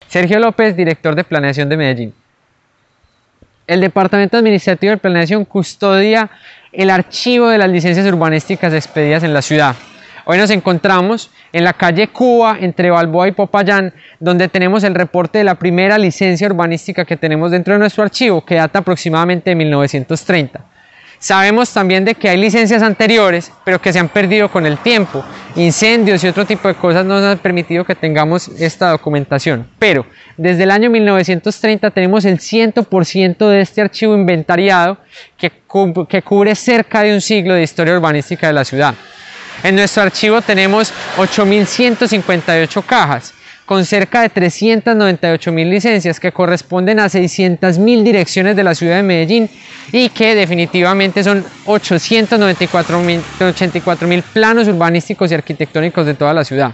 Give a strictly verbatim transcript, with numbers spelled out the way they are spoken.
Sergio López, director de Planeación de Medellín. El Departamento Administrativo de Planeación custodia el archivo de las licencias urbanísticas expedidas en la ciudad. Hoy nos encontramos en la calle Cuba, entre Balboa y Popayán, donde tenemos el reporte de la primera licencia urbanística que tenemos dentro de nuestro archivo, que data aproximadamente de mil novecientos treinta. Sabemos también de que hay licencias anteriores, pero que se han perdido con el tiempo. Incendios y otro tipo de cosas nos han permitido que tengamos esta documentación. Pero desde el año mil novecientos treinta tenemos el cien por ciento de este archivo inventariado que, cu que cubre cerca de un siglo de historia urbanística de la ciudad. En nuestro archivo tenemos ocho mil ciento cincuenta y ocho cajas, con cerca de trescientas noventa y ocho mil licencias que corresponden a seiscientas mil direcciones de la ciudad de Medellín y que definitivamente son ochocientos noventa y cuatro mil planos urbanísticos y arquitectónicos de toda la ciudad.